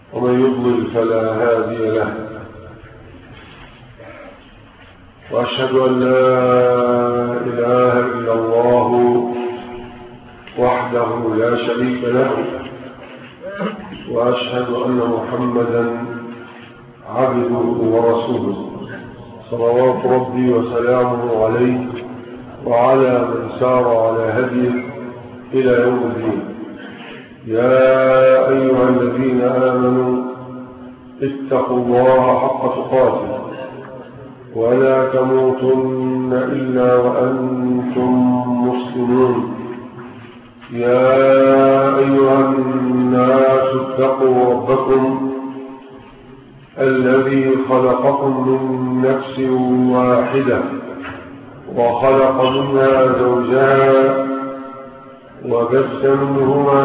ومن يضلل فلا هادي له، وأشهد أن لا إله إلا الله وحده لا شريك له، وأشهد أن محمدا عبده ورسوله صلوات ربي وسلامه عليه وعلى من سار على هديه إلى يوم الدين. يا أيها الذين آمنوا اتقوا الله حق تقاته ولا تموتن إلا وأنتم مسلمون. يا أيها الناس اتقوا ربكم الذي خلقكم من نفس واحدة وخلق منها زوجها وبث منهما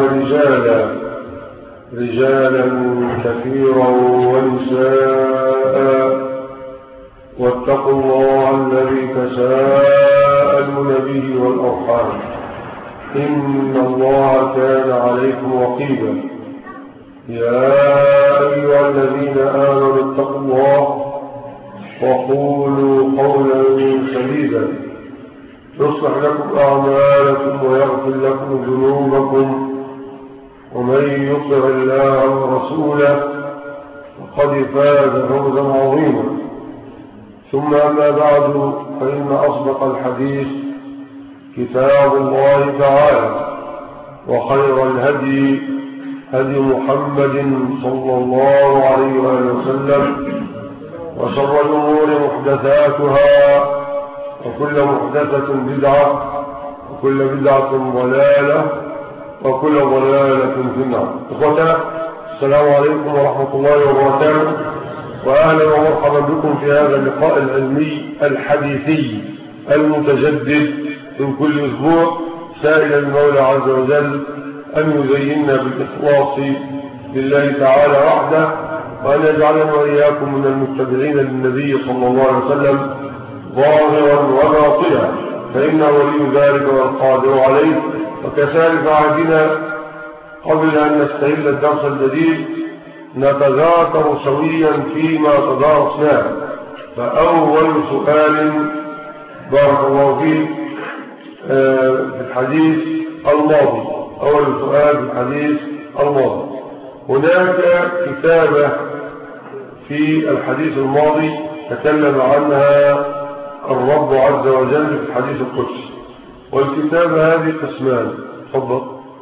رجالا كثيرا ونساء، واتقوا الله الذي تساءلون به والأرحام إن الله كان عليكم رقيبا. يا أيها الذين آمنوا اتقوا الله وقولوا قولا سديدا يصلح لكم أعمالكم ويغفر لكم ذنوبكم، ومن يطع الله ورسوله فقد فاز فوزا عظيما. ثم أما بعد، فإن أصدق الحديث كتاب الله تعالى، وخير الهدي هدي محمد صلى الله عليه وسلم، وشر الأمور محدثاتها، وكل محدثة بدعة، وكل بدعة ضلالة، وكل ضلالة في النار. إخوتنا، السلام عليكم ورحمة الله وبركاته، وأهلا ومرحبا بكم في هذا اللقاء العلمي الحديثي المتجدد من كل أسبوع، سائلا المولى عز وجل أن يزيننا بالإخلاص لله تعالى وحده، وأن يجعلنا وإياكم من المتبعين للنبي صلى الله عليه وسلم ظاهرا وباطنا، فإنه ولي ذلك والقادر عليه. وكذلك عهدنا قبل أن نستهل الدرس الجديد نتذاكر سويا فيما تدارسناه. فأول سؤال بارك الله فيه في الحديث الماضي، أول سؤال في الحديث الماضي، هناك كتابة في الحديث الماضي تكلم عنها الرب عز وجل في الحديث القدسي، والكتابة هذه قسمان. تفضل.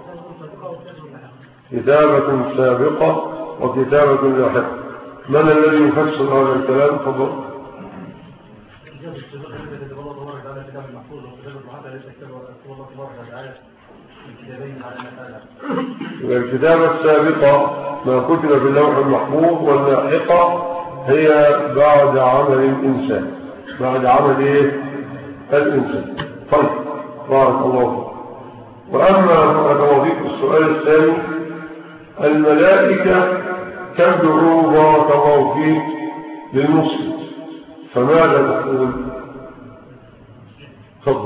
كتابة سابقة وكتابة لاحقة. من الذي يفسر هذا الكلام؟ تفضل. الكتابة السابقة ما كتب في اللوح المحفوظ، واللاحقة هي بعد عمل الإنسان، بعد عمل الإنسان. طيب، بارك الله فيك. وأما السؤال الثاني، الملائكة تدعو بارك الله فيك للمسلم، فماذا تقول؟ تفضل.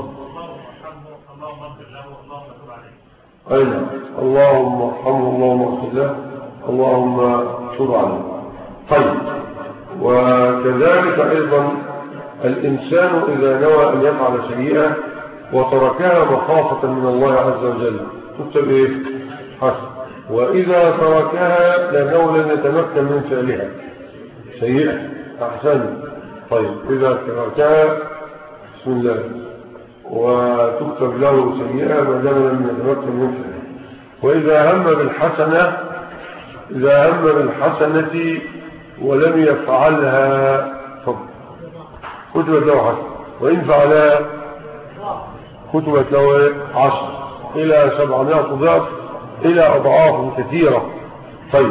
أين؟ اللهم ارحمه، اللهم اغفر له، اللهم تب عليه. طيب، وكذلك أيضا الإنسان إذا نوى أن يفعل سيئة وتركها مخافة من الله عز وجل تكتب حسن، وإذا تركها لأنه لن يتمكن من فعلها سيئة أحسن. طيب، إذا تركها بسم الله وتكتب له سيئة ما دام لم يتمكن من فعلها. وإذا هم بالحسنة، إذا هم بالحسنة ولم يفعلها كتبت له حسنة، وإن فعلها كتبت له 10 إلى 700 ضعف إلى أضعاف كثيرة. طيب،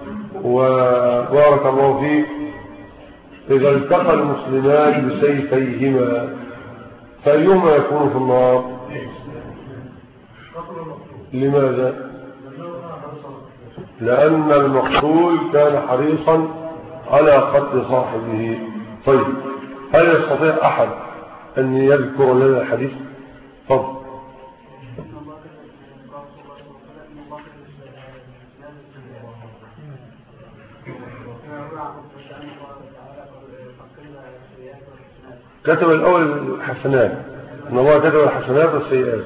وبارك الله فيك. إذا التقى المسلمان بسيفيهما فأيهما يكون في النار؟ لماذا؟ لأن المقتول كان حريصا على قتل صاحبه. طيب، هل يستطيع أحد أن يذكر لنا الحديث؟ تفضل. كتب الأول الحسنات، إن الله كتب الحسنات والسيئات.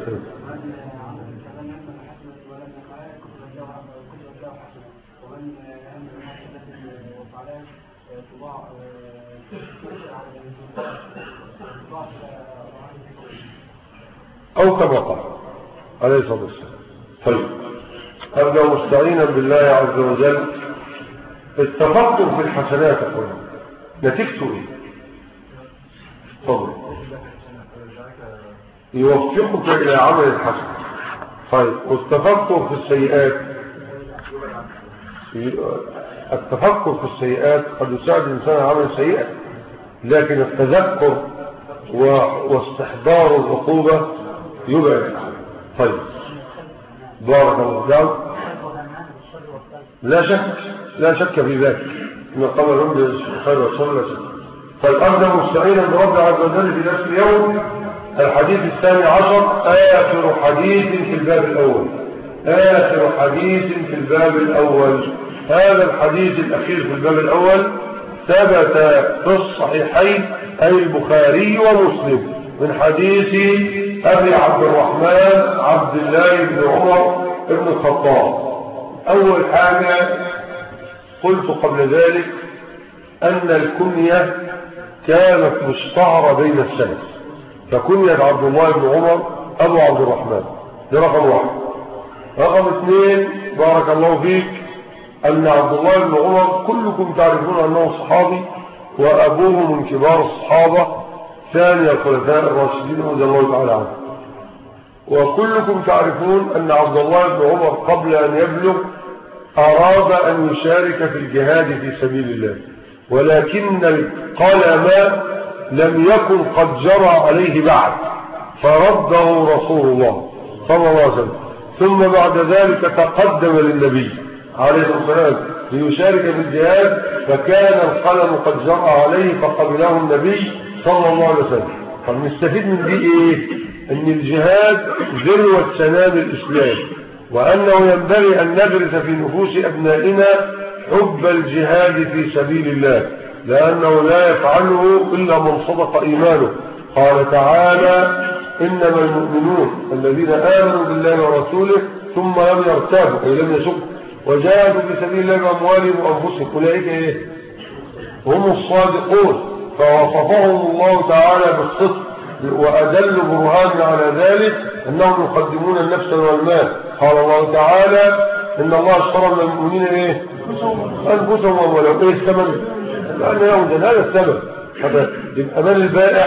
أو كما قال عليه الصلاة والسلام. طيب، أبدأ مستعينا بالله عز وجل. التفكر في الحسنات أقول نتيجته إيه؟ طبعا يوفقك إلى عمل الحسن. طيب، والتفكر في السيئات، التفكر في السيئات قد يساعد الإنسان على عمل سيئة، لكن التذكر واستحضار العقوبة يبعد. طيب، بارك الله فيك. لا شك في ذلك، إن قبل هم بالخير والشر لا شك. طيب، أبدأ مستعينا برب عز وجل في درس اليوم الحديث 12، آخر حديث في الباب الأول. آخر حديث في الباب الأول. هذا الحديث الأخير في الباب الأول ثبت في الصحيحين أي البخاري ومسلم من حديث أبي عبد الرحمن عبد الله بن عمر بن الخطاب. أول حاجة قلت قبل ذلك أن الكنية كانت مشتهرة بين السلف، فكنية عبد الله بن عمر أبو عبد الرحمن، ده رقم واحد. رقم اثنين، بارك الله فيك، أن عبد الله بن عمر كلكم تعرفون أنه صحابي وأبوه من كبار الصحابة ثاني الخلفاء الراشدين رضي الله تعالى عنه. وكلكم تعرفون أن عبد الله بن عمر قبل أن يبلغ أراد أن يشارك في الجهاد في سبيل الله، ولكن القلم لم يكن قد جرى عليه بعد، فرده رسول الله صلى الله عليه وسلم. ثم بعد ذلك تقدم للنبي عليه الصلاة والسلام ليشارك في الجهاد، فكان القلم قد جرى عليه فقبله النبي صلى الله عليه وسلم. طب نستفيد من دي ايه؟ ان الجهاد ذروة سنام الاسلام، وانه ينبغي ان نغرس في نفوس ابنائنا حب الجهاد في سبيل الله، لانه لا يفعله الا من صدق ايمانه. قال تعالى: انما المؤمنون الذين امنوا بالله ورسوله ثم لم يرتابوا اي لم يشكوا وجاهدوا في سبيل الله باموالهم وانفسهم اولئك ايه؟ هم الصادقون. فوصفهم الله تعالى بالصدق، وأدل برهان على ذلك أنهم يقدمون النفس والمال. قال الله تعالى: إن الله اشترى من المؤمنين إيه؟ أنفسهم وأموالهم. إيه الثمن؟ لأن يوجد هذا الثمن. هذا يبقى مال البائع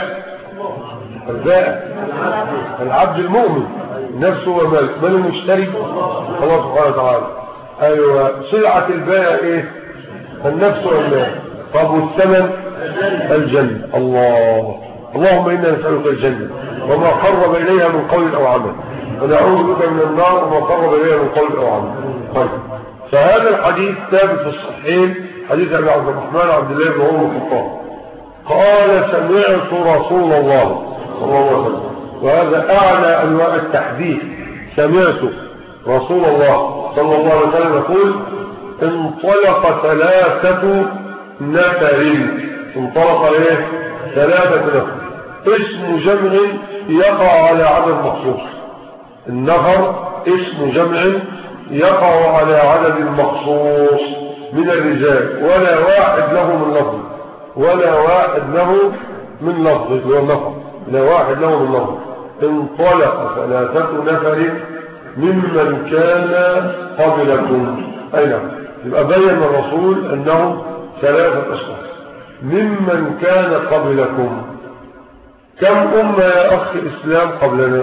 العبد المؤمن نفسه ومال. مال المشتري الله سبحانه وتعالى. أيوة، سلعة البائع إيه؟ النفس والمال. طب والثمن؟ الجنة. اللهم إنا نسألك الجنة وما قرب إليها من قول أو عمل، ونعوذ بك من النار وما قرب إليها من قول أو عمل. طيب، فهذا الحديث ثابت في الصحيحين، حديث أبي عبد الرحمن عبد الله بن عمر بن الخطاب قال: سمعت رسول الله صلى الله عليه وسلم. وهذا أعلى أنواع التحديث. سمعت رسول الله صلى الله عليه وسلم يقول: انطلق ثلاثة نفر. انطلق ايه؟ ثلاثة نفر. اسم جمع يقع على عدد مخصوص. النفر اسم جمع يقع على عدد مخصوص من الرجال، ولا واحد له من لفظ، ولا واحد له من لفظ، هو النفر، لا واحد له من لفظ. انطلق ثلاثة نفر ممن كان قبلكم. أي نعم، يبقى بين الرسول أنهم ثلاثة أشخاص ممن كان قبلكم. كم أمة يا أخ الإسلام قبلنا؟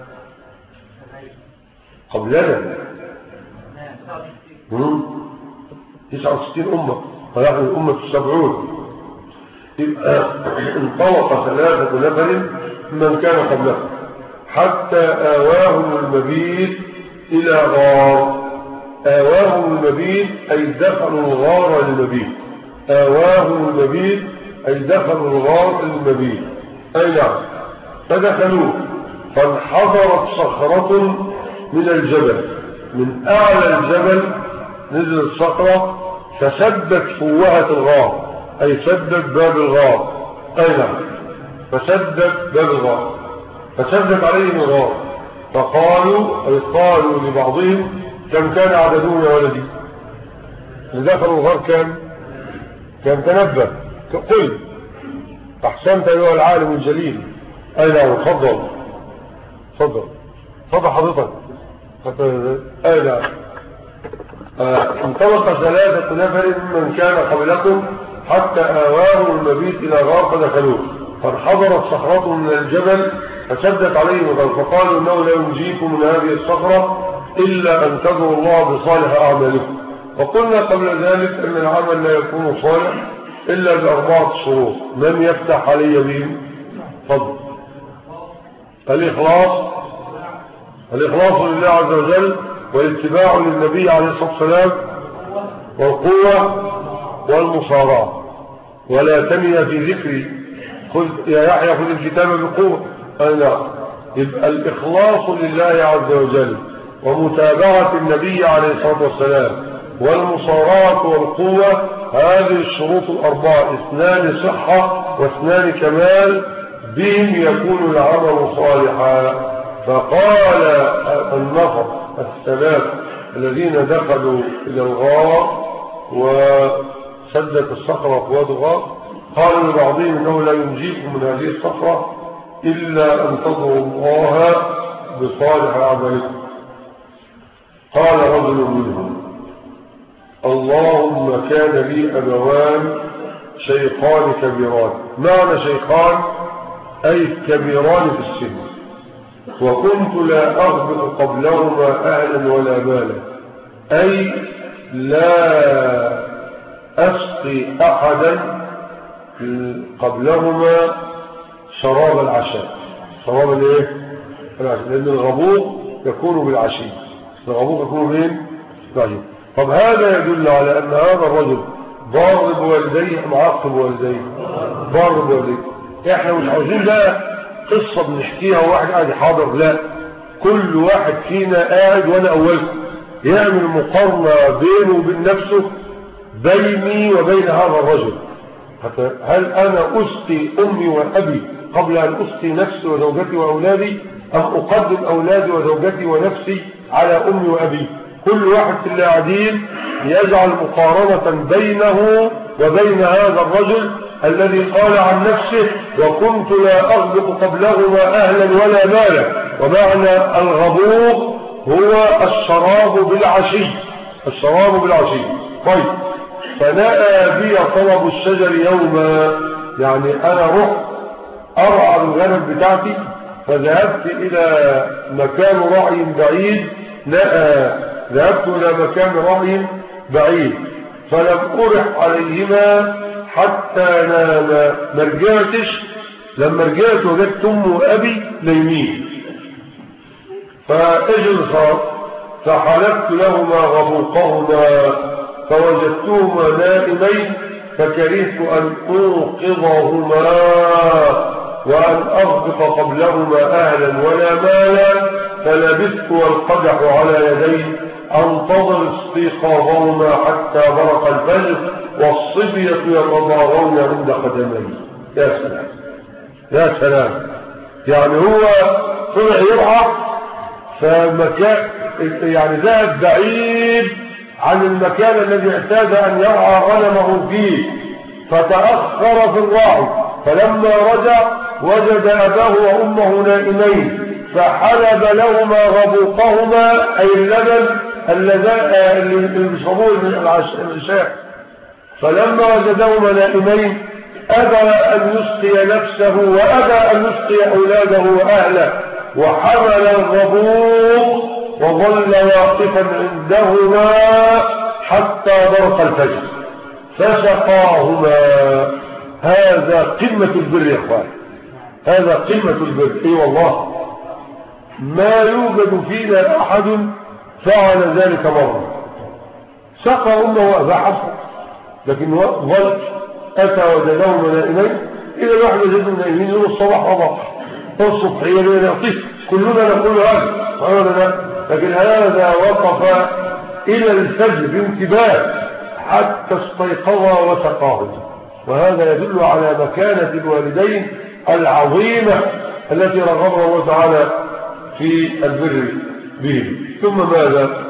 69 أمة، ونحن الأمة 70. يبقى انطلق ثلاثة نفر ممن كان قبلكم حتى آواهم المبيت إلى غار. آواهم المبيت أي دخلوا الغار للمبيت. آواهم المبيت أي دخلوا الغار للمبيت. أي نعم، فدخلوه فانحضرت صخرة من الجبل، من أعلى الجبل نزلت صخرة فسدت فوهة الغار، أي سدت باب الغار. أي نعم، فسدت باب الغار، فسدت عليهم الغار. فقالوا، أي قالوا لبعضهم: كم كان عددهم يا ولدي؟ اللي دخلوا الغار كان تنبه. قل: أحسنت أيها العالم الجليل. أي نعم، تفضل حضرتك. أي نعم. انطلق 3 نفر ممن كان قبلكم حتى آواهم المبيت إلى غار فدخلوه، فانحضرت صخرة من الجبل فسدت عليهم الغار، فقالوا: إنه لا ينجيكم من هذه الصخرة إلا أن تدعوا الله بصالح أعمالكم. وقلنا قبل ذلك أن العمل لا يكون صالح إلا ب4 شروط. من يفتح علي بهم؟ فضل. الإخلاص لله عز وجل، والاتباع للنبي عليه الصلاة والسلام، والقوة والمصارعة. ولا تني في ذكري، يا يحيى خذ الكتاب بقوة. لا، يبقى الإخلاص لله عز وجل، ومتابعة النبي عليه الصلاة والسلام، والمصارعة والقوة. هذه الشروط ال4: 2 صحة و2 كمال، بهم يكون العمل صالحا. فقال النفر 3 الذين دخلوا إلى الغار وسدت الصخرة في وادي الغار، قالوا لبعضهم: إنه لا ينجيكم من هذه الصخرة إلا أن تدعوا الله بصالح أعمالكم. قال رجل منهم: اللهم كان لي أبوان شيخان كبيران. معنى شيخان أي كبيران في السن، وكنت لا أغبط قبلهما أهلا ولا مالا، أي لا أسقي أحدا قبلهما شراب العشاء. شراب الايه؟ العشاء، لأن الغبوق يكون بالعشي. الغبوق يكون بين العشي. طب هذا يدل على أن هذا الرجل ضار بوالديه أم عاقب بوالديه؟ ضار بوالديه. احنا مش عاوزين بقى قصة بنحكيها وواحد قاعد حاضر، لا، كل واحد فينا قاعد وانا اولكم يعمل مقارنة بينه وبين نفسه، بيني وبين هذا الرجل. هل انا اسقي امي وابي قبل ان اسقي نفسي وزوجتي واولادي، ام اقدم اولادي وزوجتي ونفسي على امي وابي؟ كل واحد في اللاعبين يجعل مقارنة بينه وبين هذا الرجل الذي قال عن نفسه: وكنت لا أغبط قبلهما أهلا ولا مالا. ومعنى الغبوق هو الشراب بالعشي. الشراب بالعشي. طيب، فنأى بي طلب الشجر يوما، يعني أنا رحت أرعى الغنم بتاعتي، فذهبت إلى مكان رعي بعيد. ذهبت إلى مكان رعي بعيد فلم أرح عليهما حتى نام. مرجعتش، لما رجعت وجدت أمي وأبي نايمين، فأجل صار فحلبت لهما غبوقهما فوجدتهما نائمين، فكرهت أن أوقظهما وأن أغبط قبلهما أهلا ولا مالا، فلبثت والقدح على يدي أنتظر استيقاظهما حتى برق الفجر والصبية يتضاغون عند قدمي. يا سلام يا سلام. يعني هو طلع يرعى فمكان، يعني ذهب بعيد عن المكان الذي اعتاد أن يرعى غنمه فيه، فتأخر في الرعي، فلما رجع وجد أباه وأمه نائمين، فحلب لهما غبوقهما، أي اللبن اللي بيشربوه العشاء. فلما وجدهما نائمين أبى أن يسقي نفسه وأبى أن يسقي أولاده وأهله، وحمل الغبوق وظل واقفا عندهما حتى برق الفجر فسقاهما. هذا قمة البر يا اخوان، هذا قمة البر. اي والله ما يوجد فينا احد فعل ذلك مرة. سقى امه واباه حسن، لكن ظل اتى وجدهما نائمين. اذا الواحد وجدهم نائمين يقول الصباح وضح الصبح يعطيه، كلنا نقول هذا، لكن هذا وقف الى الفجر بانتباه حتى استيقظا وسقاهم. وهذا يدل على مكانة الوالدين العظيمة التي رغبها الله تعالى في البر بهم. ثم ماذا؟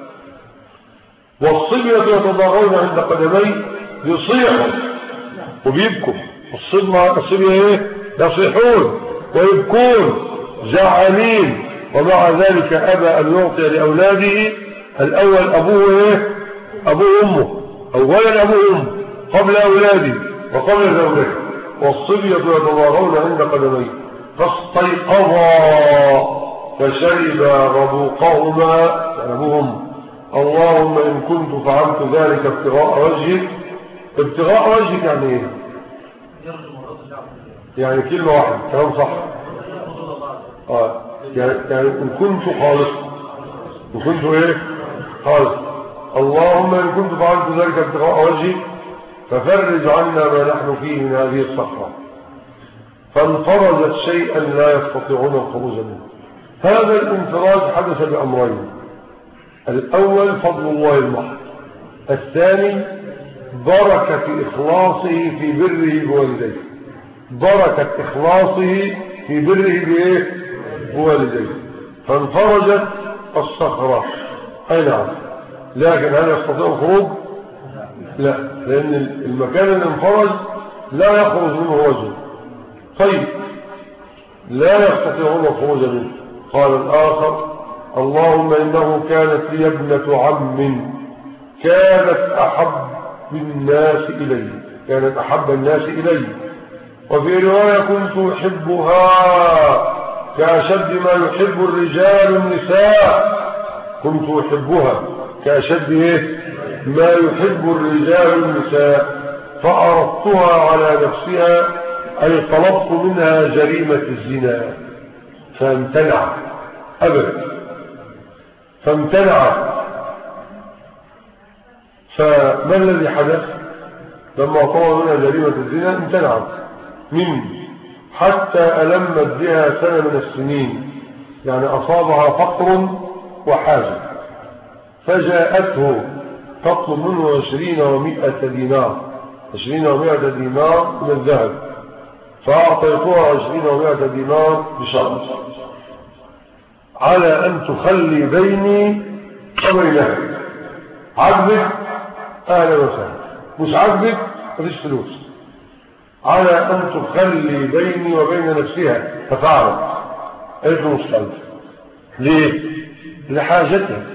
والصبية يتضاغون عند قدمي يصيحوا وبيبكوا. الصبية ايه؟ يصيحون ويبكون زعانين، ومع ذلك أبى أن يعطي لأولاده الأول أبوه ايه؟ أبوه أمه، أولا أبوه أمه قبل أولاده وقبل زوجته. والصبية يتضاغون عند قدمي فاستيقظا فشربا ربوقهما أبوهم. اللهم إن كنت فعلت ذلك ابتغاء وجهك. ابتغاء وجهك يعني ايه؟ يعني كلمة واحدة كلام صح. يعني إن كنت خالص، إن كنت ايه خالص. اللهم إن كنت فعلت ذلك ابتغاء وجهك ففرج عنا ما نحن فيه من هذه الصخرة. فانفرجت شيئا لا يستطيعون الخروج منه. هذا الانفراج حدث بأمرين: الأول فضل الله المحض، الثاني بركة إخلاصه في بره بوالديه. بركة إخلاصه في بره بوالديه. فانفرجت الصخرة. أي نعم. لكن هل يستطيع الخروج؟ لا، لأن المكان اللي انفرج لا يخرج منه وجه. طيب لا يستطيعون الخروج منه. قال الآخر: اللهم إنه كانت لي ابنة عم كانت أحب الناس إلي، كانت أحب الناس إلي. وفي رواية: كنت أحبها كأشد ما يحب الرجال النساء. كنت أحبها كأشد ما يحب الرجال النساء. فأردتها على نفسها، أي طلبت منها جريمة الزنا فامتنع أبدا، فامتنع. فما الذي حدث لما طلب منها جريمة الزنا؟ امتنعت منه حتى ألمت بها سنة من السنين، يعني أصابها فقر وحاجة. فجاءته تطلب منه 20 و100 دينار، 20 و100 دينار من الذهب. فأعطيتها 20 و100 دينار بشرط على أن تخلي بيني وبينها. عجبك أهلا وسهلا، مش عجبك مفيش فلوس. على أن تخلي بيني وبين نفسها. ففعلت. قالت له مش خلف. ليه؟ لحاجتها.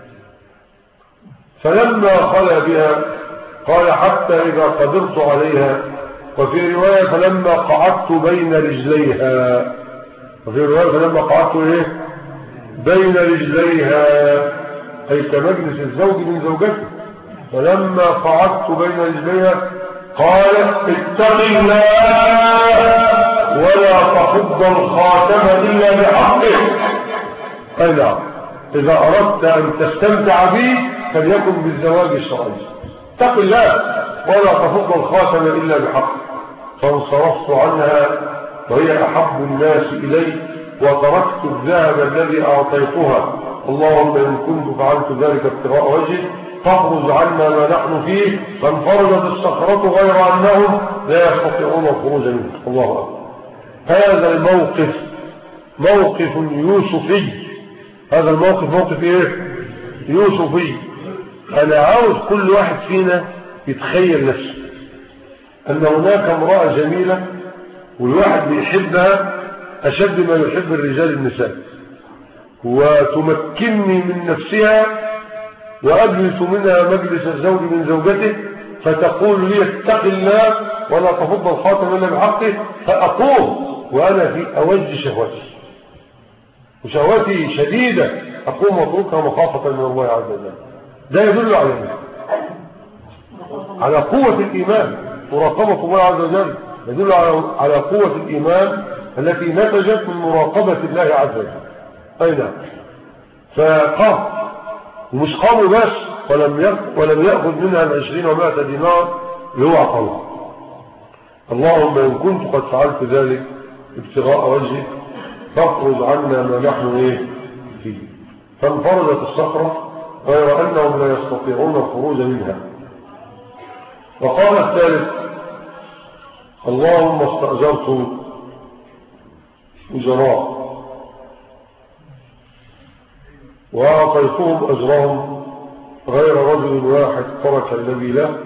فلما خلى بها قال: حتى إذا قدرت عليها. وفي رواية: فلما قعدت بين رجليها. وفي رواية: فلما قعدت بين رجليها، أي كمجلس الزوج من زوجته. فلما قعدت بين رجليها قال: اتق الله ولا تحض الخاتم إلا بحقه. أي نعم، إذا أردت أن تستمتع به فليكن بالزواج الشرعي. اتق الله ولا تحض الخاتم إلا بحقه. فانصرفت عنها وهي أحب الناس إلي، وتركت الذهب الذي أعطيتها. اللهم إن كنت فعلت ذلك ابتغاء وجهك فاخرج عنا ما نحن فيه. فانفرجت الصخرة غير أنهم لا يستطيعون الخروج منه. الله أكبر. هذا الموقف موقف يوسفي. هذا الموقف موقف يوسفي. أنا عاوز كل واحد فينا يتخيل نفسه أن هناك امرأة جميلة والواحد بيحبها أشد ما يحب الرجال النساء، وتمكنني من نفسها وأجلس منها مجلس الزوج من زوجته، فتقول لي: اتق الله ولا تفض الخاتم إلا بحقه. فأقوم وأنا في أوج شهوتي، وشهوتي شديدة، أقوم وأتركها مخافة من الله عز وجل. ده يدل على قوة الإيمان. مراقبة الله عز وجل يدل على قوة الإيمان التي نتجت من مراقبة الله عز وجل. أين فقام، ومش قاموا بس، ولم يأخذ منها 20 و100 دينار اللي هو عطلها. اللهم إن كنت قد فعلت ذلك ابتغاء وجهك فاخرج عنا ما نحن فيه. فانفرجت الصخرة غير أنهم لا يستطيعون الخروج منها. وقال الثالث: اللهم استأجرت أجراء وأعطيتهم أجرهم غير رجل واحد ترك الذي له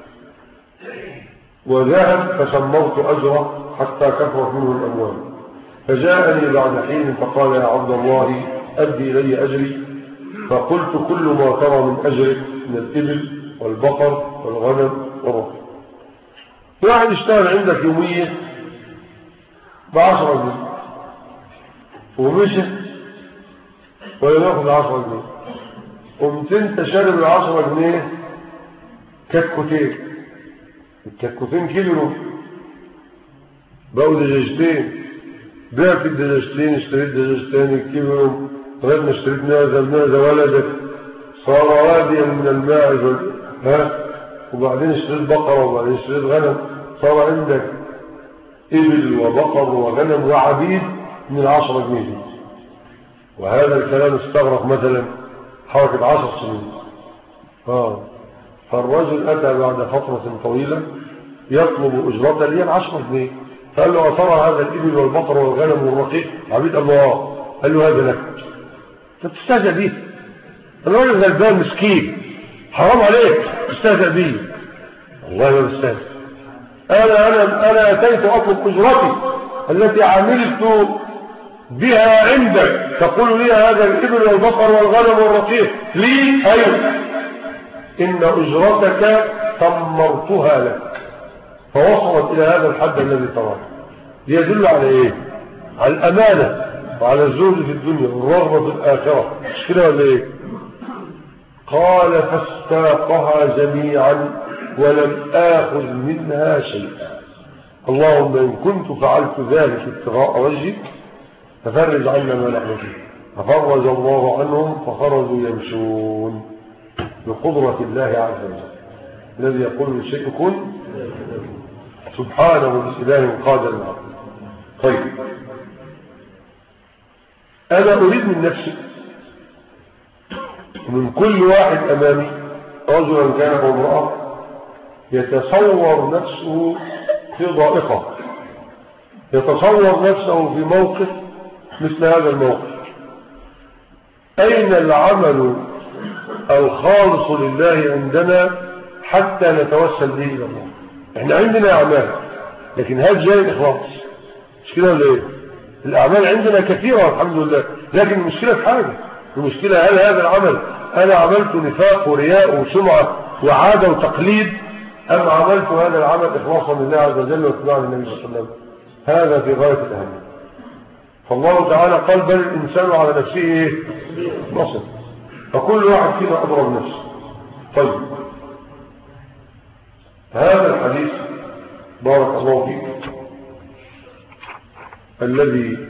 وذهب فشمرت أجره حتى كثرت منه الأموال، فجاءني بعد حين فقال: يا عبد الله أدي إلي أجري. فقلت: كل ما ترى من أجرك من الإبل والبقر والغنم والرقيق. واحد اشتغل عندك يومية ب10 جنيه ومشي ولا ياخذ 10 جنيه، قمت انت شارب ال10 جنيه كتكوتين، الكتكوتين كبروا بقوا دجاجتين، بعت الدجاجتين اشتريت دجاج تاني كبروا لغايه ما اشتريت معزه ولدت صار واديا من الماء وبعدين اشتريت بقره وبعدين اشتريت غنم، صار عندك ابل وبقر وغنم وعبيد من 10 جنيه دي. وهذا الكلام استغرق مثلا حركة 10 سنين. فالرجل أتى بعد فترة طويلة يطلب أجرته اللي 10 جنيه، فقال له: أترى هذا الإبل والبقر والغنم والرقيق عبيد؟ قال له: قال له: هذا لك. فتستهزأ به، الراجل غلبان مسكين حرام عليك تستهزأ به. والله ما بستهزأ، أنا أتيت أطلب أجرتي التي عملت بها عندك، تقول لي هذا الإبل والبقر والغنم والرقيق لي؟ أيوه، إن أجرتك ثمرتها لك. فوصلت إلى هذا الحد الذي تراه. يدل على إيه؟ على الأمانة وعلى الزهد في الدنيا والرغبة في الآخرة، مش كده ولا إيه؟ قال: فاستاقها جميعا ولم آخذ منها شيئا. اللهم إن كنت فعلت ذلك ابتغاء وجهك ففرج عنا ما نحن فيه. ففرج الله عنهم فخرجوا يمشون بقدرة الله عز وجل الذي يقول للشيء كن سبحانه بإله قادر العظيم. طيب، أنا أريد من نفسي من كل واحد أمامي رجلا كان أو امرأة يتصور نفسه في ضائقة، يتصور نفسه في موقف مثل هذا الموقف. أين العمل الخالص لله عندنا حتى نتوسل به إلى الله؟ احنا عندنا أعمال، لكن هل جاي الإخلاص؟ مش كده ولا إيه؟ الأعمال عندنا كثيرة الحمد لله، لكن المشكلة في حاجة، المشكلة هل هذا العمل أنا عملت نفاق ورياء وسمعة وعادة وتقليد، أم عملت هذا العمل إخلاصا لله عز وجل واتباعا للنبي صلى الله عليه وسلم؟ هذا في غاية الأهمية. فالله تعالى قال: بل الإنسان على نفسه بصير، فكل واحد فينا أدرى بنفسه. طيب، هذا الحديث بارك الله فيك الذي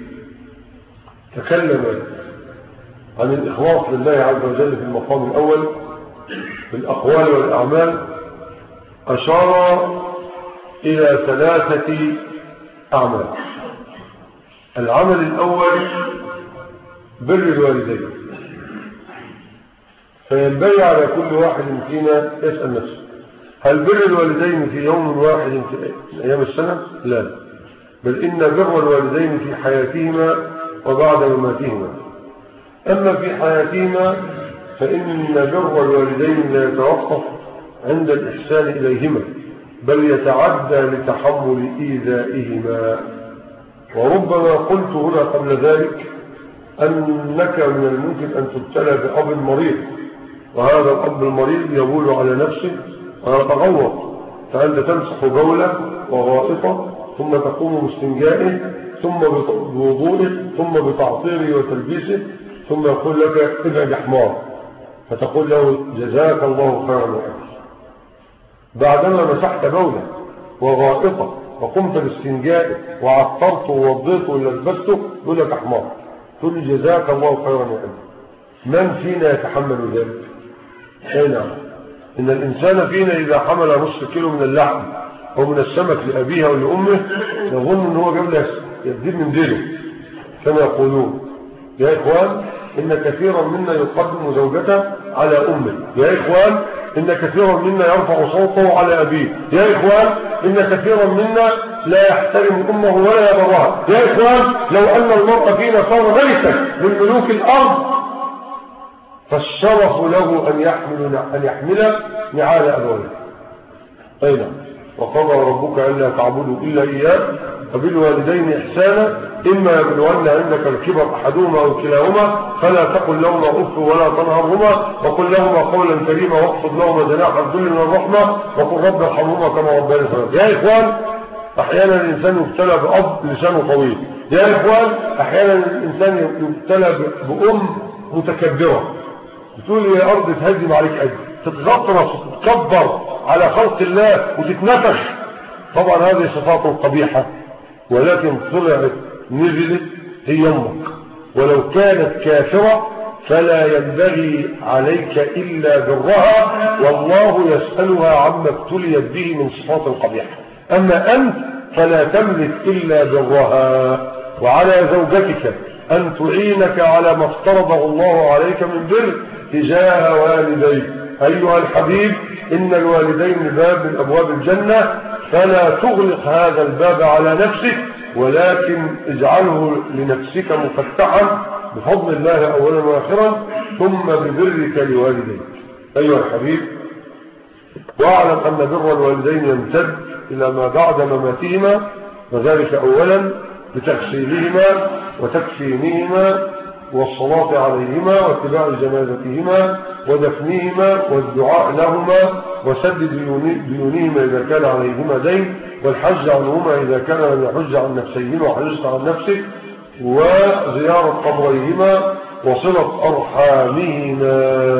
تكلم عن الإخلاص لله عز وجل في المقام الأول في الأقوال والأعمال أشار إلى 3 أعمال. العمل الأول بر الوالدين، فينبغي على كل واحد فينا يسأل نفسه: هل بر الوالدين في يوم واحد في أيام السنة؟ لا، بل إن بر الوالدين في حياتهما وبعد مماتهما. أما في حياتهما فإن بر الوالدين لا يتوقف عند الإحسان إليهما، بل يتعدى لتحمل إيذائهما. وربما قلت هنا قبل ذلك أنك من الممكن أن تبتلى بأب مريض، وهذا الأب المريض يبول على نفسه ويتغوط، فأنت تمسح بوله وغائطه ثم تقوم باستنجائه ثم بوضوئه ثم بتعطيره وتلبيسه، ثم يقول لك: ابعد حمار، فتقول له: جزاك الله خيرا وأجر. بعدما مسحت بوله وغائطه وقمت باستنجائه وعطرته ووضيته ولبسته يقول لك: حمار، تقول لي: جزاك الله خيرا وأجر. من فينا يتحمل ذلك؟ أي نعم، إن الإنسان فينا إذا حمل نصف كيلو من اللحم أو من السمك لأبيه أو لأمه يظن أنه هو جاب له يدير من دينه كما يقولون. يا إخوان، إن كثيرا منا يقدم زوجته على أمه. يا إخوان، إن كثيرا منا يرفع صوته على أبيه. يا إخوان إن كثيرا منا لا يحترم أمه ولا يبرها. يا إخوان لو أن المرء فينا صار ملكا من ملوك الأرض فالشرف له أن يحمل نعال أبويه. أين وقضى ربك ألا تعبدوا إلا إياه وبالوالدين إحسانا إما يبلغن عندك الكبر أحدهما أو كلاهما فلا تقل لهما أف ولا تنهرهما وقل لهما قولا كريما واخفض لهما جناح الذل من الرحمة وقل رب ارحمهما كما ربياني صغيرا. يا إخوان أحيانا الإنسان يبتلى بأب لسانه طويل. يا إخوان أحيانا الإنسان يبتلى بأم متكبرة بتقول يا أرض تهدم عليك أجل تتغطرس وتتكبر على خلق الله وتتنفخ. طبعا هذه صفات قبيحة ولكن طلعت نزلت هي أمك ولو كانت كافرة فلا ينبغي عليك إلا برها والله يسألها عما ابتليت به من صفات القبيحة. أما أنت فلا تملك إلا برها. وعلى زوجتك أن تعينك على ما افترضه الله عليك من بر تجاه والديك. أيها الحبيب إن الوالدين باب من أبواب الجنة فلا تغلق هذا الباب على نفسك ولكن اجعله لنفسك مفتحا بفضل الله أولا وآخرا ثم ببرك لوالديك. أيها الحبيب واعلم أن بر الوالدين يمتد إلى ما بعد مماتهما وذلك أولا بتغسيلهما وتكفينهما والصلاة عليهما واتباع جنازتهما ودفنهما والدعاء لهما وسدد ديونهما إذا كان عليهما دين والحج عنهما إذا كان لم يحج عن نفسيهما وحجت عن نفسك وزيارة قبريهما وصلة أرحامهما.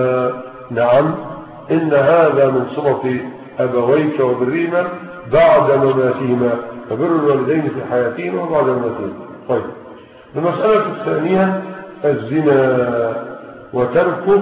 نعم إن هذا من صلة أبويك وبرهما بعد مماتهما وبر الوالدين في حياتهما وبعد مماتهما. طيب المسألة الثانية الزنا وتركه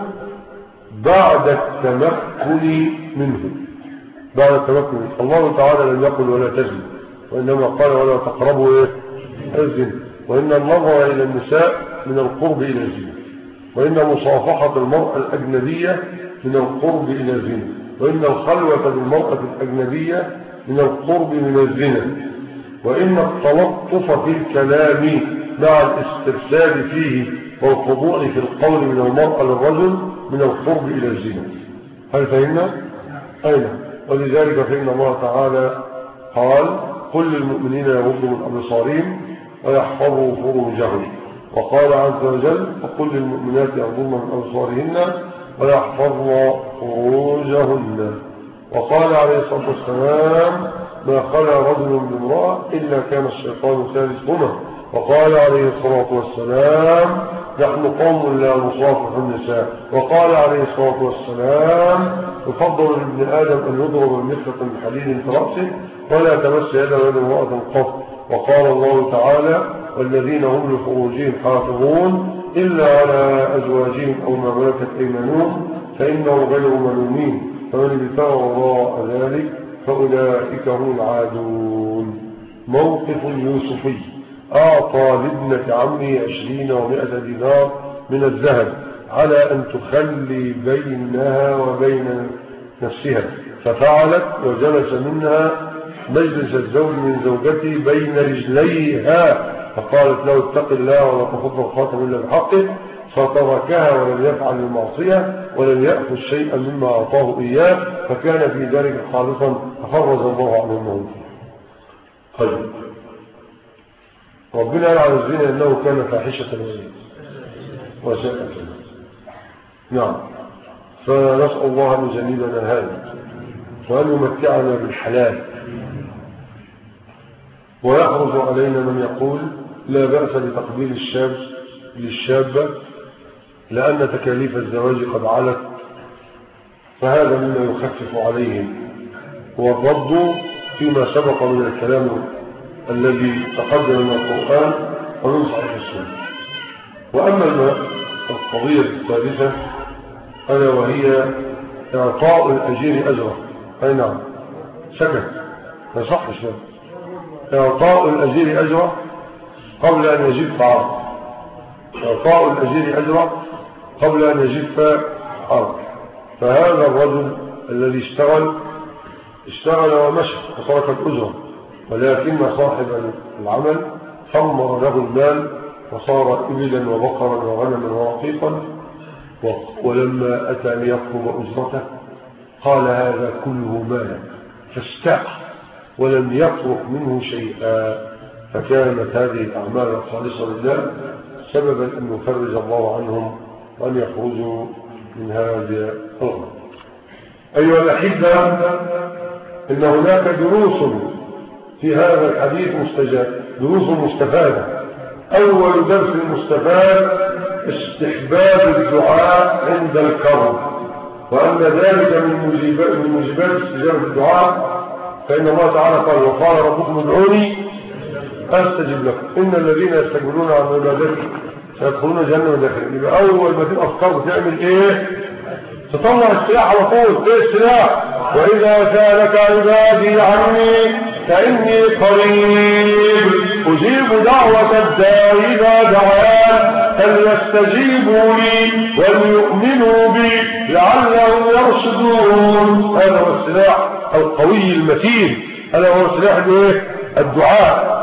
بعد التمكن منه. بعد التمكن الله تعالى لم يقل ولا تزن وإنما قال ولا تقربوا الزنا وإن النظر إلى النساء من القرب إلى الزنا وإن مصافحة المرأة الأجنبية من القرب إلى الزنا وإن الخلوة بالمرأة الأجنبية من القرب من الزنا وإن التلطف في الكلام مع الاسترسال فيه والخضوع في القول من المرأة للرجل من القرب إلى الزنا. هل فهمنا؟ أين؟ ولذلك فإن الله تعالى قال قل للمؤمنين يغضوا من أبصارهم ويحفظوا فروجهم وقال عز وجل وقل للمؤمنات يغضن من أبصارهن ويحفظن فروجهن وقال عليه الصلاة والسلام ما خلا رجل بامرأة إلا كان الشيطان ثالثهما وقال عليه الصلاة والسلام نحن قوم لا نصافح النساء وقال عليه الصلاة والسلام يفضل لابن آدم أن يضرب بمخرة من حديد في رأسه ولا تمس يده يد امرأة قط وقال الله تعالى والذين هم لفروجهم حافظون إلا على أزواجهم أو ما ملكت أيمانهم فإنهم غير ملومين فمن ابتغى وراء ذلك فأولئك هم العادون. موقف يوسفي أعطى لابنة عمه 20 و100 دينار من الذهب على أن تخلي بينها وبين نفسها ففعلت وجلس منها مجلس الزوج من زوجته بين رجليها فقالت له اتق الله ولا تفضل الخاتم إلا بحقه فتركها ولم يفعل المعصية ولم يأخذ شيئا مما أعطاه إياه فكان في ذلك خالصا ففرج الله عنه الموت. طيب ربنا قال على الزنا انه كان فاحشة وساء سبيلا. نعم فنسأل الله ان يجنبنا هذا وان يمتعنا بالحلال ويخرج علينا من يقول لا بأس بتقبيل الشاب للشابة لأن تكاليف الزواج قد علت فهذا مما يخفف عليهم والرد فيما سبق من الكلام الذي تقدم من القرآن ومن صحيح السنة. وأما القضية الثالثة ألا وهي إعطاء الأجير أجره. أي نعم سكت ما صحش إعطاء الأجير أجره قبل أن يجف عرض. إعطاء الأجير أجره قبل أن يجف عرض. فهذا الرجل الذي اشتغل ومشى وترك الأجرة، ولكن صاحب العمل ثمر له المال وصار إبلا وبقرا وغنما ورقيقا، ولما أتى ليطلب أجرته قال هذا كله مالك، فاستاء ولم يترك منه شيئا. فكانت هذه الأعمال الخالصة لله سببا أن يفرج الله عنهم وأن يخرجوا من هذا الغم. أيها الأحبة، إن هناك دروس في هذا الحديث دروس مستفادة. أول درس مستفاد استحباب الدعاء عند الكرب، وأن ذلك من موجبات استجابة الدعاء، فإن الله تعالى قال وقال ربكم ادعوني أستجب لكم إن الذين يستكبرون عن عبادتي سيدخلون جهنم داخلين. يبقى أول ما تبقى أفكار بتعمل إيه؟ تطلع السلاح على طول. إيه السلاح؟ وإذا سألك عبادي عني فإني قريب أجيب دعوة الداعي إذا دعان فليستجيبوا لي وليؤمنوا بي لعلهم يرشدون. هذا هو السلاح القوي المتين، هذا هو سلاح الدعاء.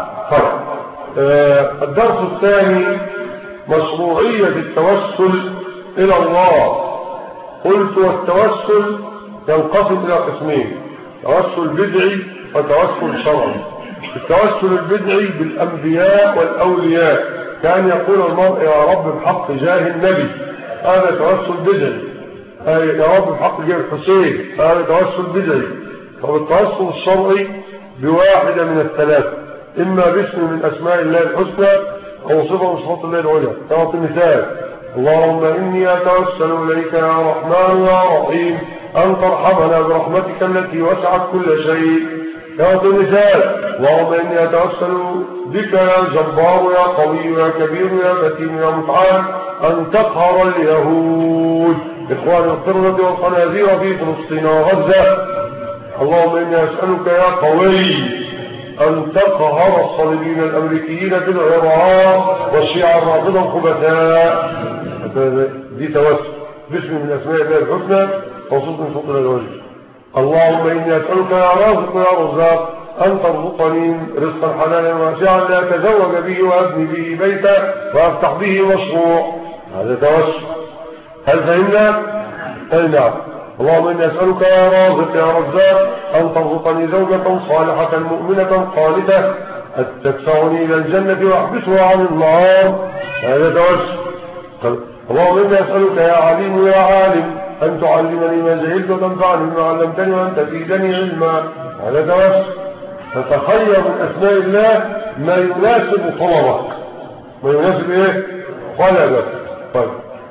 الدرس الثاني مشروعية التوسل إلى الله. قلت والتوسل ينقسم إلى قسمين: توسل بدعي وتوسل شرعي. التوسل البدعي بالأنبياء والأولياء، كان يقول المرء يا رب بحق جاه النبي، هذا توسل بدعي. يا رب بحق جاه الحسين، هذا توسل بدعي. والتوسل الشرعي بواحدة من الثلاث: إما باسم من أسماء الله الحسنى أو صفة من صفات الله العليا. تعطي مثال: اللهم إني أتوسل إليك يا رحمن يا رحيم أن ترحمنا برحمتك التي وسعت كل شيء. تعطي مثال: اللهم إني أتوسل بك يا جبار يا قوي يا كبير يا متين يا متعال أن تقهر اليهود إخوان القردة والخنازير في فلسطين وغزة. اللهم إني أسألك يا قوي أن تقهر الصليبيين الأمريكيين في العراق والشيعة الرافضة الخبثاء. دي توسل باسم من أسماء الله الحسنى وصوت من صوت الوجه. اللهم إني أسألك يا رازق يا رزاق أن ترزقني رزقا حلالا واسعا لا أتزوج به وأبني به بيتا وأفتح به مشروع. هذا توسل. هل فهمنا؟ أي نعم. اللهم إني أسألك يا رازق يا رزاق أن ترزقني زوجة صالحة مؤمنة قانتة تدفعني إلى الجنة وأحبسها عن النار. هذا توسل. اللهم إني أسألك يا عليم يا عالم أن تعلمني ما جهلت وتنفعني بما علمتني وأن تزيدني علما. هذا توسل. فتخير من أسماء الله ما يناسب طلبك، ما يناسب طلبك. طيب،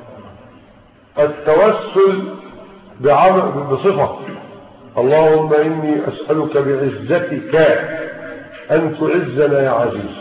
التوسل بصفة: اللهم إني أسألك بعزتك أن تعزنا يا عزيز.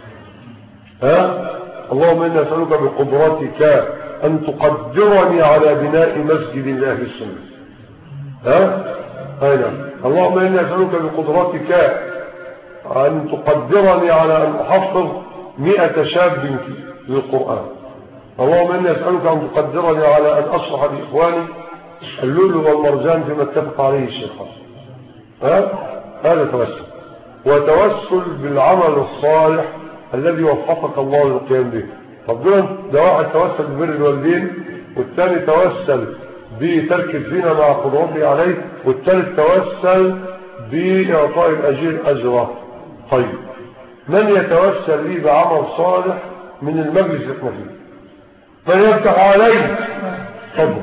اللهم إني أسألك بقدرتك أن تقدرني على بناء مسجد الله السنة. اللهم إني أسألك بقدرتك أن تقدرني على أن أحفظ 100 شاب للقرآن. اللهم إني أسألك أن تقدرني على أن أشرح لإخواني اللؤلؤ والمرجان فيما اتفق عليه الشيخان. هذا توسل. وتوسل بالعمل الصالح الذي وفقك الله للقيام به. ربنا ده واحد توسل ببر الوالدين، والثاني توسل بترك الزنا مع قدرته عليه، والثالث توسل بإعطاء الأجير أجره. طيب، من يتوسل لي بعمل صالح من المجلس اللي احنا فيه؟ من يفتح عليه؟ تفضل.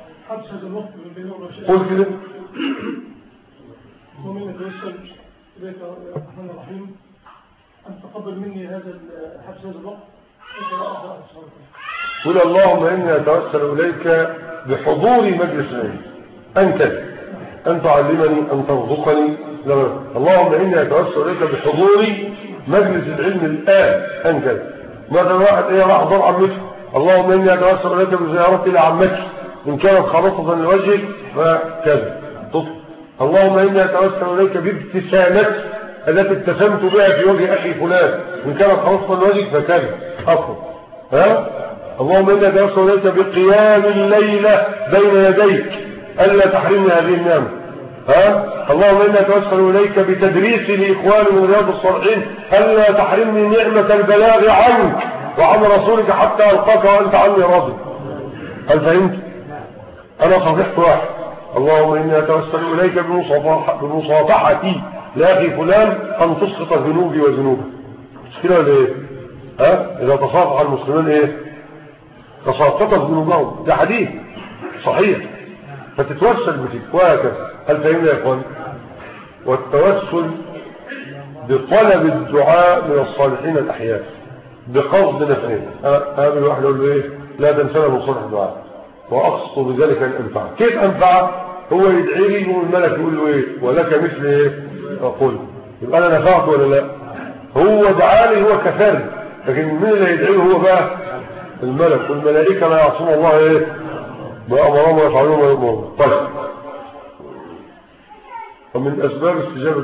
قل كده. ومن يتوسل إليك يا الرحمن الرحيم أن تقبل مني هذا حبس هذا الوقت. قل اللهم إني أتوسل إليك بحضور مجلس العلم أن تعلمني أن ترزقني. اللهم إني أتوسل إليك بحضور مجلس العلم الآن ماذا واحد راح ضر عمته. اللهم إني أتوسل إليك بزيارتي لعمتي إن كانت خالصة لوجهك فكذا. اللهم إني أتوسل إليك بابتسامتي التي ابتسمت بها في وجه أخي فلان إن كانت خالصة لوجهك فكذا أفضل. اللهم إني أتوسل إليك بقيام الليلة بين يديك ألا تحرمني هذه النعمة. اللهم إنا نتوسل إليك بتدريسي لإخواني من رياض الصالحين ألا تحرمني نعمة البلاغ عنك وعن رسولك حتى ألقاك وأنت عني راضي. هل فهمت؟ أنا صفحت واحد. اللهم إنا نتوسل إليك بمصافحتي لأخي فلان أن تسقط ذنوبي وذنوبه. مش كده ولا إيه؟ إذا تصافح المسلمين إيه؟ تساقطت ذنوبهم. ده حديث صحيح. فتتوسل بك وهكذا. هل فهمنا يا إخوان؟ والتوسل بطلب الدعاء من الصالحين الأحياء بقصد نفعهم. هذا الواحد يقول له إيه؟ لا تنسى من صالح الدعاء وأقصد بذلك أن أنفعه. كيف أنفعه؟ هو يدعي لي والملك يقول له إيه؟ ولك مثل إيه؟ أقول يبقى أنا نفعت ولا لا؟ هو دعالي هو كفرني، لكن من اللي يدعيه هو بقى الملك، والملائكة لا يعصون الله إيه؟ بأمرهم ويفعلون ما يؤمرون. طيب، ومن أسباب استجابة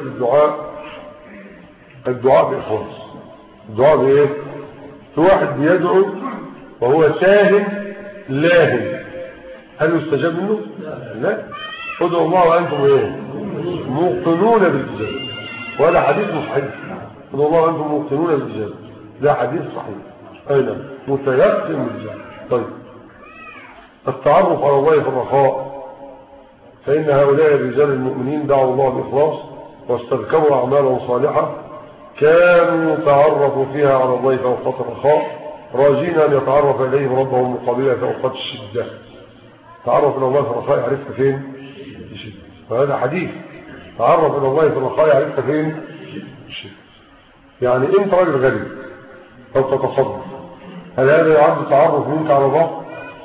الدعاء بإخلاص. الدعاء بإيه؟ في واحد بيدعو وهو ساهن لاهن، هل يستجاب منه؟ لا. ادعوا الله وأنتم إيه؟ موقنون بالإجابة. وهذا حديث صحيح. ادعوا الله وأنتم موقنون بالإجابة. ده حديث صحيح. أين متيقن بالإجابة. طيب، التعرف على الله في الرخاء، فإن هؤلاء الرجال المؤمنين دعوا الله بإخلاص واستذكروا أعمالا صالحة كانوا تعرفوا فيها على الله في أوقات الرخاء راجين أن يتعرف إليهم ربهم مقابلة في أوقات الشدة. تعرف إلى الله في الرخاء يعرفك فين؟ في الشدة. فهذا حديث. تعرف إلى الله في الرخاء يعرفك فين؟ في الشدة. يعني أنت راجل غني أو تتصدق، هل هذا يعد تعرف منك على الله؟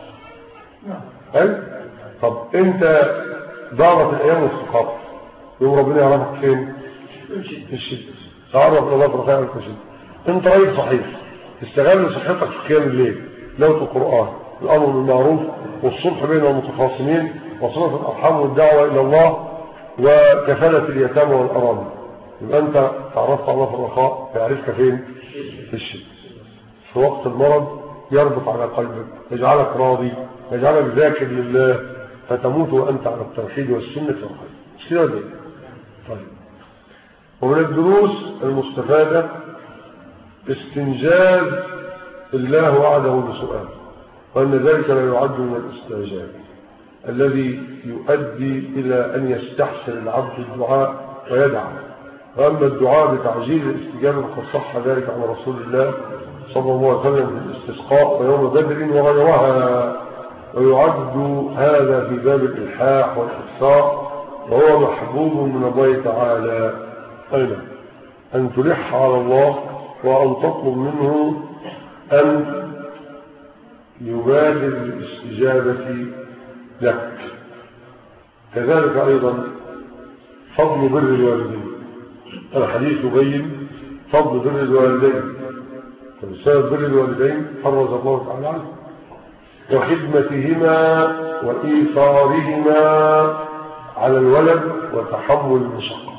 هل؟ طب أنت دارت الأيام والثقافة يوم ربنا يعرفك فين؟ في الشدة. تعرف إلى الله في الرخاء يعرفك في الشدة. أنت راجل صحيح، استغل صحتك في قيام الليل، تلاوة القرآن، الأمر بالمعروف والصلح بين المتخاصمين وصلة الأرحام والدعوة إلى الله وكفالة اليتامى والأرامل. يبقى أنت تعرفت الله في الرخاء يعرفك فين؟ في الشدة. في وقت المرض يربط على قلبك، يجعلك راضي، يجعلك ذاكر لله، فتموت وأنت على التوحيد والسنة والخير. مش كده دي؟ طيب، ومن الدروس المستفادة استنجاز الله وعده بسؤال، وأن ذلك لا يعد من الاستعجال الذي يؤدي إلى أن يستحسن العبد الدعاء ويدعى. وأما الدعاء بتعجيل الاستجابة فقد صح ذلك عن رسول الله صلى الله عليه وسلم في الاستسقاء ويوم بدر وغيرها، ويعد هذا في باب الإلحاح والإحصاء، وهو محبوب من الله تعالى. أين أن تلح على الله وأن تطلب منه أن يبادر الاستجابة لك. كذلك أيضا فضل بر الوالدين. الحديث يبين فضل بر الوالدين، فبسبب بر الوالدين فرج الله تعالى عنه، وخدمتهما وإيثارهما على الولد وتحمل المشقة.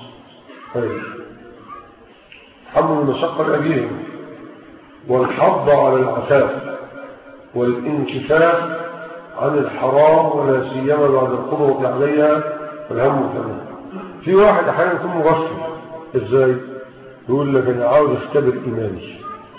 تحمل المشقة لأبيهم، والحض على العفاف والانكفاف عن الحرام ولا سيما بعد القدرة عليها والهم والتمام. في واحد احيانا يكون مغفل. ازاي؟ يقول لك انا عاوز اختبر ايماني.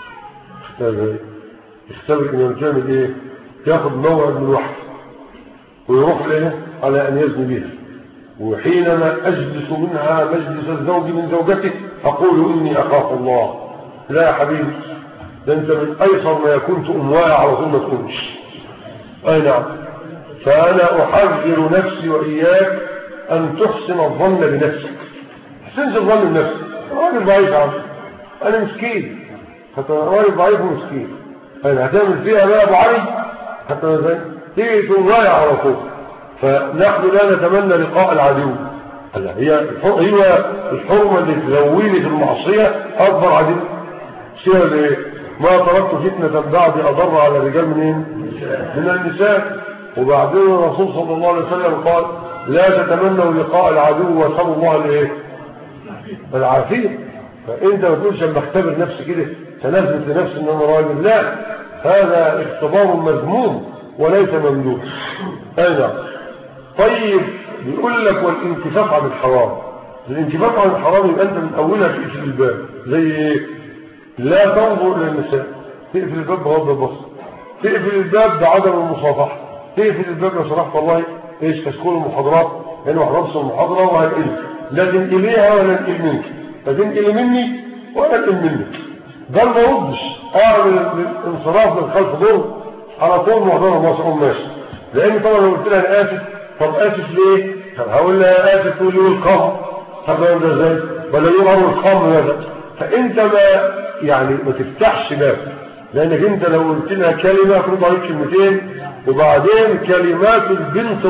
اختبر ايماني تعمل ايه؟ ياخذ موعد من واحد ويروح له على ان يزني بها، وحينما اجلس منها مجلس الزوج من زوجته اقول اني اخاف الله. لا يا حبيبي، ده انت من ايسر ما يكون تؤموايا على طول ما تقومش. اي نعم. فانا احذر نفسي واياك ان تحسن الظن بنفسك. احسنش الظن بنفسك. راجل ضعيف عم، انا مسكين، حتى راجل ضعيف ومسكين، انا هتعمل فيها بقى ابو علي حتى مثلا تيجي تؤموايا على طول. فنحن لا نتمنى لقاء العدو. هي الحرمه اللي تزويني في المعصيه اكبر عدو. سير ايه؟ ما تركت فتنة بعد أضر على الرجال من النساء. وبعدين الرسول صلى الله عليه وسلم قال لا تتمنوا لقاء العدو واسألوا الله الايه؟ العافية. فانت ما تقولش لما اختبر نفسي كده تنزلت لنفسي ان انا راجل، لا، هذا اختبار مذموم وليس ممدوح. اي نعم. طيب بيقول لك والانكفاف عن الحرام. الانكفاف عن الحرام يبقى انت من اولها تقفل الباب، زي ايه؟ لا تنظر الى النساء، تقفل الباب بغض البصر، تقفل الباب بعدم المصافحه، تقفل الباب لو سمحت والله ايش تشكل المحاضرات يعني ما حضرتش المحاضره وهنقل، لا تنقل ليها ولا انقل منك، لا تنقل مني ولا انقل منك، ده ما ردش اعمل الانصراف من خلف دور على طول محضره مصر ماشي. لان طبعا لو قلت لها انا اسف، طب اسف ليه؟ طب هقول لها اسف تقول لي القمر، طب ده ازاي؟ ولا يقول القمر هذا؟ فانت ما يعني ما تفتحش باب، لانك انت لو قلت لها كلمه هترد عليك كلمتين، وبعدين كلمات البنت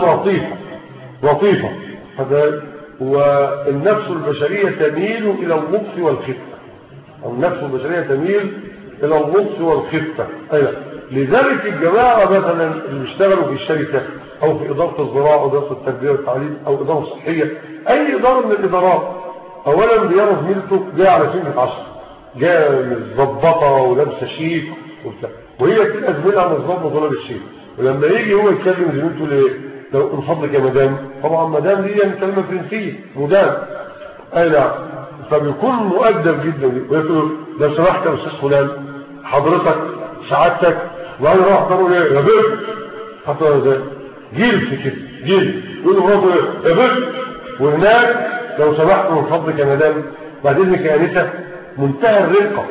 لطيفه هذا. والنفس البشريه تميل الى اللطف والخفه، النفس البشريه تميل الى اللطف والخفه. ايوه، لذلك الجماعه مثلا اللي بيشتغلوا في الشركه او في اداره الزراعه او اداره التربيه والتعليم او اداره صحيه، اي اداره من الادارات، اولا بيرى زميلته جاي على سنه 10، جاي متظبطه ولابسه شيك وبتاع، وهي بتبقى زميلها متظبط ولا بالشيك، ولما يجي هو يتكلم زميلته ليه؟ لو من فضلك يا مدام، طبعا مدام دي يعني كلمه فرنسيه مدام، اي نعم، فبيكون مؤدب جدا ويقول لو سمحت يا استاذ فلان حضرتك سعادتك، وانا راح اقول ايه يا بنت، حتى زي جيل كده جيل يقول له يا بنت، وهناك لو سمحت من فضلك يا مدام بعد اذنك يا انسه، منتهى الرقه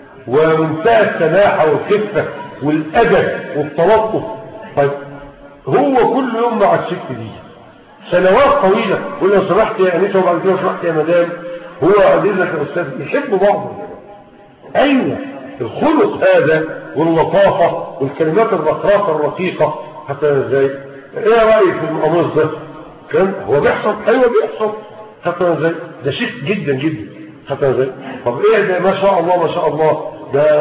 ومنتهى السماحه والخفه والادب والتلطف. طيب هو كل يوم مع الست دي سنوات طويله، يقول لو سمحت يا انسه وبعد كده سمحت يا مدام، هو بعد اذنك يا استاذ، يحبوا بعض. ايوه، الخلق هذا واللطافه والكلمات الرقراقه الرقيقه حتى ازاي. ايه رايك في القميص ده؟ كان هو بيحصل، ايوه بيحصل حتى ازاي، ده شيك جدا جدا حتى ازاي. طب ايه ده؟ ما شاء الله ما شاء الله،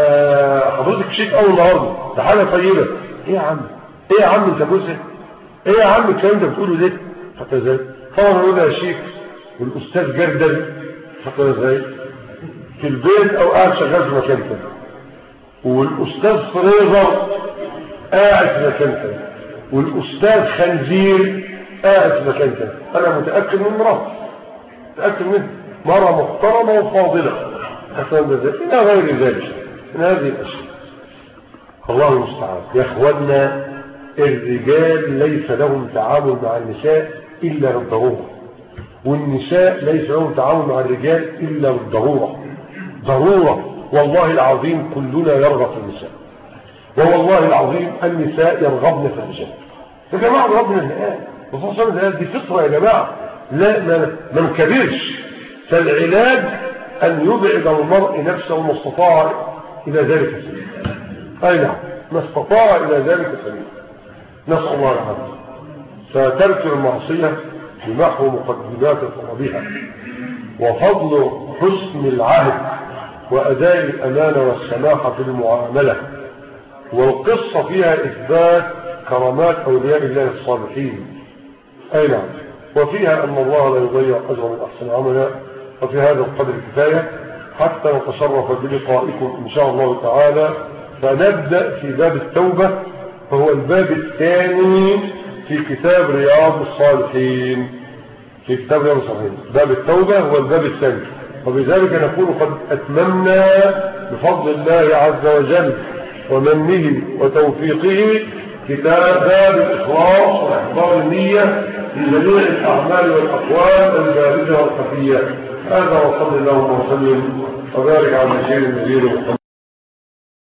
ده حضرتك شيك قوي النهارده، ده حاجه طيبه. ايه يا عم، ايه يا عم انت جوزها، ايه يا عم الكلام ده بتقوله ليه حتى ازاي. طبعا نقول يا شيك والاستاذ جردل حتى ازاي في البيت او قاعد شغال في مكان ثاني، والاستاذ فريزر قاعد في مكان ثاني، والاستاذ خنزير قاعد في مكان ثاني. انا متاكد من مراتي، متاكد منها، مرة محترمة وفاضلة إلى غير ذلك من هذه الأشياء. الله المستعان. يا إخواننا، الرجال ليس لهم تعامل مع النساء إلا بالضرورة، والنساء ليس لهم تعامل مع الرجال إلا بالضرورة، ضرورة. والله العظيم كلنا يرغب في النساء، والله العظيم النساء يرغبن في الرجال. يا جماعة رغبنا الآن، وخصوصا دي فطرة يا جماعة، لا ما نكبرش. فالعلاج أن يبعد المرء نفسه ما استطاع إلى ذلك سبيل. أي نعم، ما استطاع إلى ذلك سبيل. نسأل الله العافية. فترك المعصية بنحو مقدمات طلبها، وفضل حسن العهد وأداء الأمانة والسماحة في المعاملة، والقصة فيها إثبات كرامات أولياء الله الصالحين. أي نعم، وفيها أن الله لا يضيع أجر من أحسن عملا. وفي هذا القدر كفاية حتى نتشرف بلقائكم إن شاء الله تعالى. فنبدأ في باب التوبة، فهو الباب الثاني في كتاب رياض الصالحين. في كتاب رياض الصالحين باب التوبة هو الباب الثاني، وبذلك نكون قد أتممنا بفضل الله عز وجل ومنه وتوفيقه كتاب باب الإخلاص وإحضار النية في جميع الأعمال والأقوال البارزة والخفية. هذا وصلى الله وسلم وبارك على سيدنا النبي محمد.